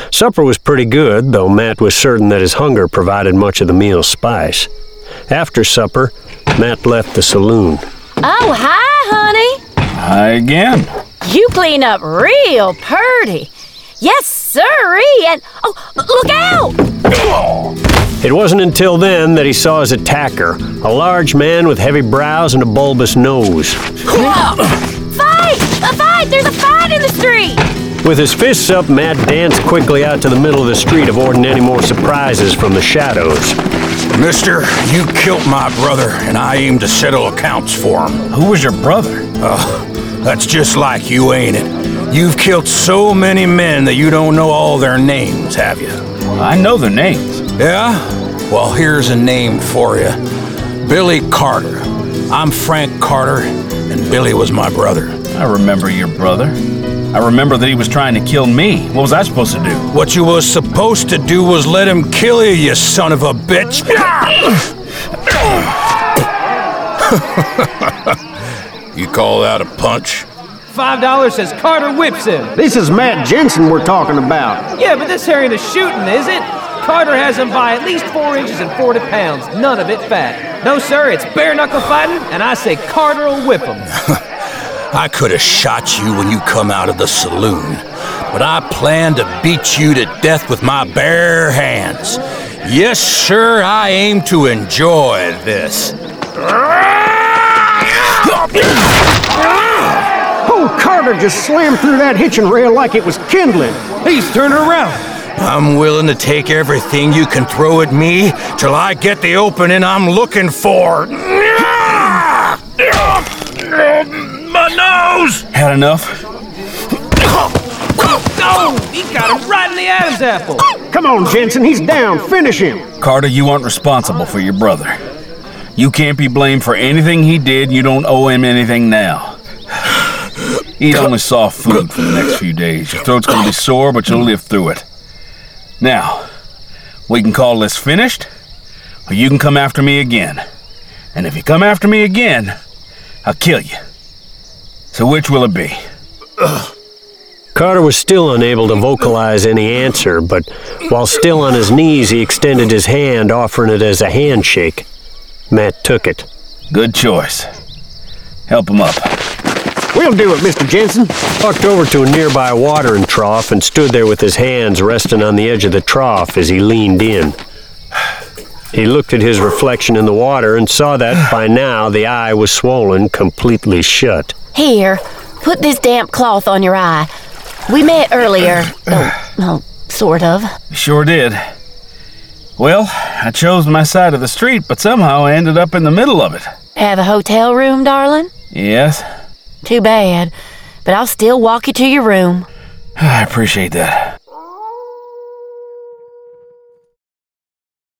Supper was pretty good, though Matt was certain that his hunger provided much of the meal's spice. After supper, Matt left the saloon. Oh, hi, honey. Hi again. You clean up real purty. Yes, sirree. And, oh, look out! It wasn't until then that he saw his attacker, a large man with heavy brows and a bulbous nose. Fight! A fight! There's a fight in the street! With his fists up, Matt danced quickly out to the middle of the street, avoiding any more surprises from the shadows. Mister, you killed my brother, and I aim to settle accounts for him. Who was your brother? That's just like you, ain't it? You've killed so many men that you don't know all their names, have you? I know their names. Yeah? Well, here's a name for you. Billy Carter. I'm Frank Carter, and Billy was my brother. I remember your brother. I remember that he was trying to kill me. What was I supposed to do? What you was supposed to do was let him kill you, you son of a bitch. You call that a punch? $5 says Carter whips him. This is Matt Jensen we're talking about. Yeah, but this here ain't a shooting, is it? Carter has him by at least 4 inches and 40 pounds, none of it fat. No, sir, it's bare-knuckle fighting, and I say Carter'll whip him. I could have shot you when you come out of the saloon, but I plan to beat you to death with my bare hands. Yes, sir, I aim to enjoy this. Oh, Carter just slammed through that hitching rail like it was kindling. He's turning around. I'm willing to take everything you can throw at me till I get the opening I'm looking for. My nose! Had enough? Oh, he got him right in the Adam's apple. Come on, Jensen, he's down. Finish him. Carter, you aren't responsible for your brother. You can't be blamed for anything he did. You don't owe him anything now. Eat only soft food for the next few days. Your throat's gonna be sore, but you'll live through it. Now, we can call this finished, or you can come after me again. And if you come after me again, I'll kill you. So which will it be? Carter was still unable to vocalize any answer, but while still on his knees, he extended his hand, offering it as a handshake. Matt took it. Good choice. Help him up. We'll do it, Mr. Jensen. Walked over to a nearby watering trough and stood there with his hands resting on the edge of the trough as he leaned in. He looked at his reflection in the water and saw that, by now, the eye was swollen completely shut. Here, put this damp cloth on your eye. We met earlier. Oh, sort of. Sure did. Well, I chose my side of the street, but somehow I ended up in the middle of it. Have a hotel room, darling? Yes? Too bad, but I'll still walk you to your room. I appreciate that.